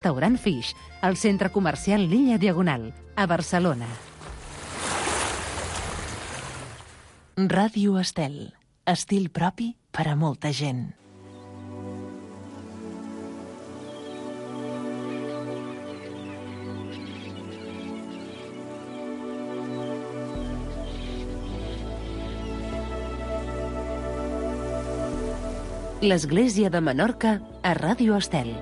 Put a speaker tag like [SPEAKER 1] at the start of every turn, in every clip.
[SPEAKER 1] Restaurant Fish, al centre comercial L'Illa Diagonal, a Barcelona.
[SPEAKER 2] Ràdio Estel. Estil propi per a molta gent.
[SPEAKER 1] L'Església de Menorca a Ràdio Estel.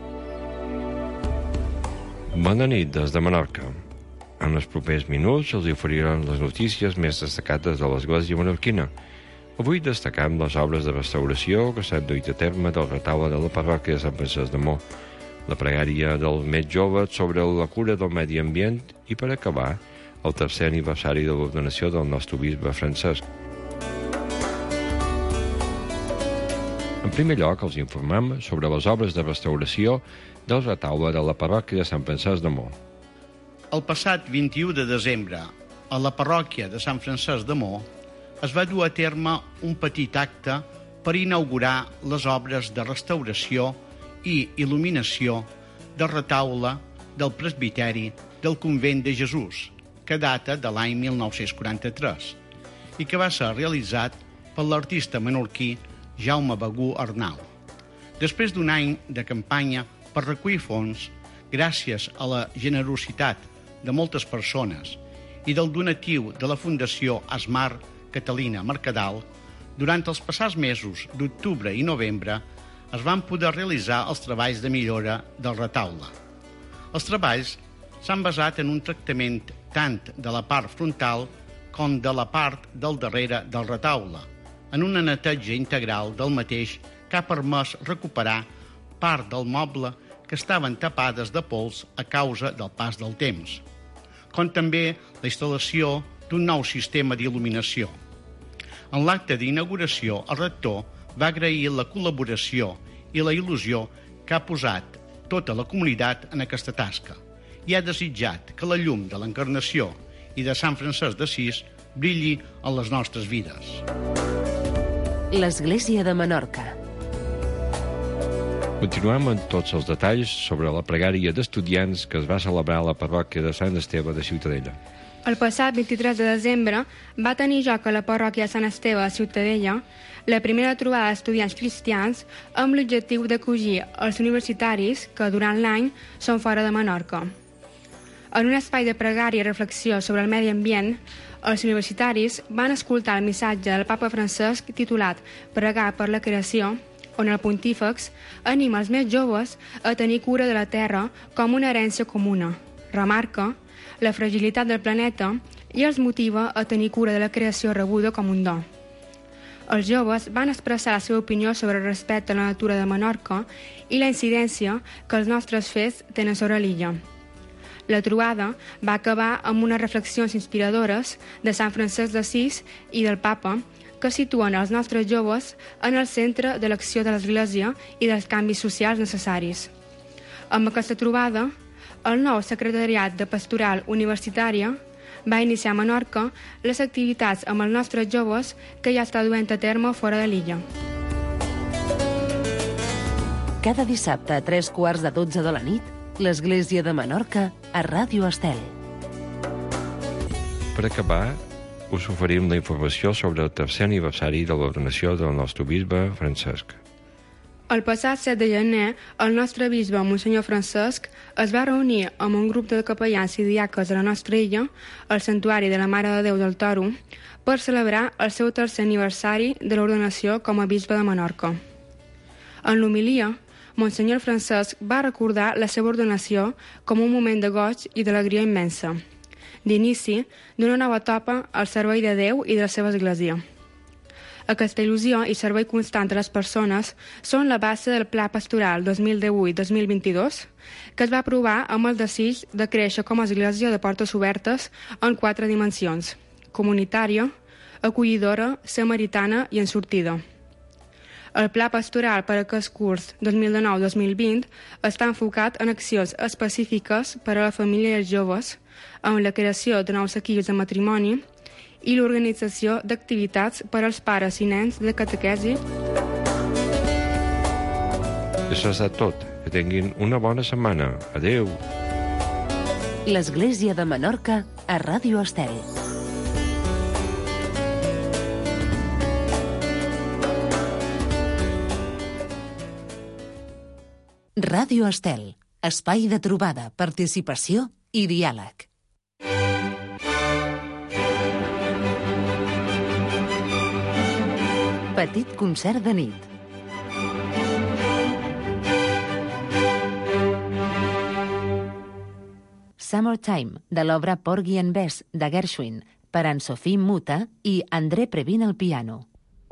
[SPEAKER 3] Bona nit des de Menorca. En els propers minuts els oferiran les notícies més destacades de l'Església menorquina. Avui destacam les obres de restauració que s'han duit a terme del retaule de la parròquia de Sant Francesc de Mo, la pregària del mes jove sobre la cura del medi ambient i, per acabar, el tercer aniversari de l'ordenació del nostre bisbe Francesc. En primer lloc, els informem sobre les obres de restauració del retaule de la parròquia de Sant Francesc de Mo.
[SPEAKER 4] El passat 21 de desembre, a la parròquia de Sant Francesc de Mo, es va dur a terme un petit acte per inaugurar les obres de restauració i il·luminació del retaule del presbiteri del Convent de Jesús, que data de l'any 1943, i que va ser realitzat per l'artista menorquí Jaume Begú Arnau. Després d'un any de campanya per recollir fons, gràcies a la generositat de moltes persones i del donatiu de la Fundació Asmar Catalina Mercadal, durant els passats mesos d'octubre i novembre es van poder realitzar els treballs de millora del retaule. Els treballs s'han basat en un tractament tant de la part frontal com de la part del darrere del retaule, en una neteja integral del mateix que ha permès recuperar part del moble que estaven tapades de pols a causa del pas del temps, com també la instal·lació d'un nou sistema d'il·luminació. En l'acte d'inauguració, el rector va agrair la col·laboració i la il·lusió que ha posat tota la comunitat en aquesta tasca i ha desitjat que la llum de l'Encarnació i de Sant Francesc d'Assís brilli en les nostres vides.
[SPEAKER 1] L'Església de Menorca.
[SPEAKER 3] Continuem amb tots els detalls sobre la pregària d'estudiants que es va celebrar a la parròquia de Sant Esteve de Ciutadella.
[SPEAKER 5] El passat 23 de desembre va tenir lloc a la parròquia de Sant Esteve de Ciutadella la primera trobada d'estudiants cristians amb l'objectiu d'acollir els universitaris que durant l'any són fora de Menorca. En un espai de pregària i reflexió sobre el medi ambient, els universitaris van escoltar el missatge del papa Francesc titulat Pregar per la creació, on el pontífex anima els més joves a tenir cura de la terra com una herència comuna, remarca la fragilitat del planeta i els motiva a tenir cura de la creació rebuda com un do. Els joves van expressar la seva opinió sobre el respecte a la natura de Menorca i la incidència que els nostres fets tenen sobre l'illa. La trobada va acabar amb unes reflexions inspiradores de Sant Francesc d'Assís i del Papa que situen els nostres joves en el centre de l'acció de l'Església i dels canvis socials necessaris. Amb aquesta trobada, el nou Secretariat de Pastoral Universitària va iniciar a Menorca les activitats amb els nostres joves que ja està duent a terme fora de l'illa.
[SPEAKER 1] Cada dissabte a 11:45 de la nit, l'Església de Menorca a Ràdio Estel.
[SPEAKER 3] Per acabar, us oferim la informació sobre el tercer aniversari de l'ordenació del nostre bisbe Francesc.
[SPEAKER 5] El passat 7 de gener, el nostre bisbe, Monsenyor Francesc, es va reunir amb un grup de capellans i diaques de la nostra illa, al Santuari de la Mare de Déu del Toro, per celebrar el seu tercer aniversari de l'ordenació com a bisbe de Menorca. En l'homilia, Monsenyor Francesc va recordar la seva ordenació com un moment de goig i d'alegria immensa, d'inici d'una nova etapa al servei de Déu i de la seva Església. Aquesta il·lusió i servei constant a les persones són la base del Pla Pastoral 2018-2022, que es va aprovar amb el desig de créixer com a església de portes obertes en 4 dimensions: comunitària, acollidora, samaritana i ensortida. El Pla Pastoral per a aquest curs 2019-2020 està enfocat en accions específiques per a la família i els joves, amb la creació de nous equips de matrimoni i l'organització d'activitats per als pares i nens de catequesi.
[SPEAKER 3] Això és tot. que tinguin una bona setmana. Adeu!
[SPEAKER 1] L'Església de Menorca a Ràdio Estel. Ràdio Estel, espai de trobada, participació i diàleg. Petit concert de nit. Summertime, de l'obra Porgy and Bess, de Gershwin, per Anne-Sophie Muta i André Previn al piano.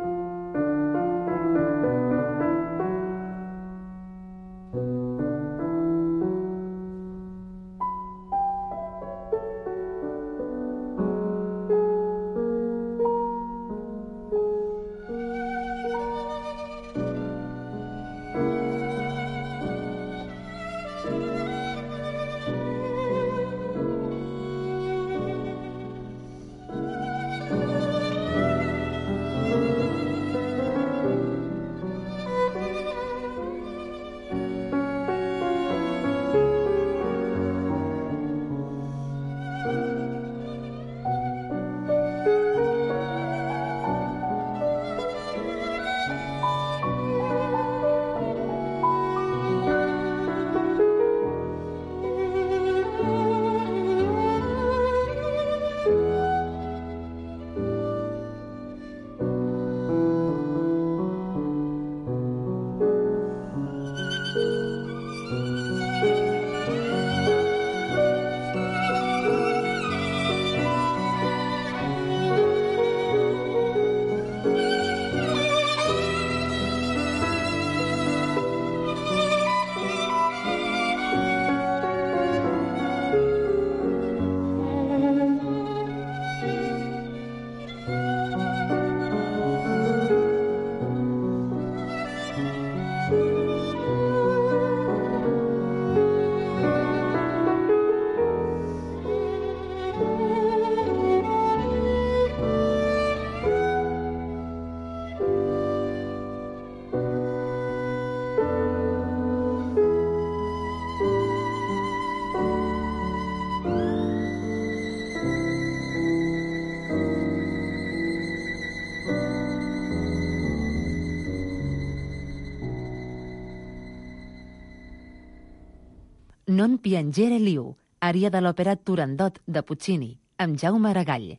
[SPEAKER 1] Non piangere liu, ària de l'òpera Turandot de Puccini, amb Jaume Aragall.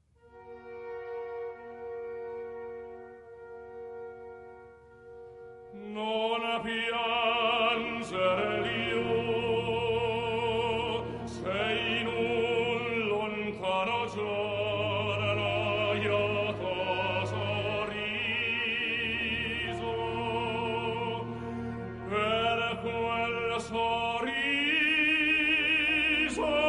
[SPEAKER 6] Non piangere liu, se in un lontano giorno raiato sorriso, per quel sorriso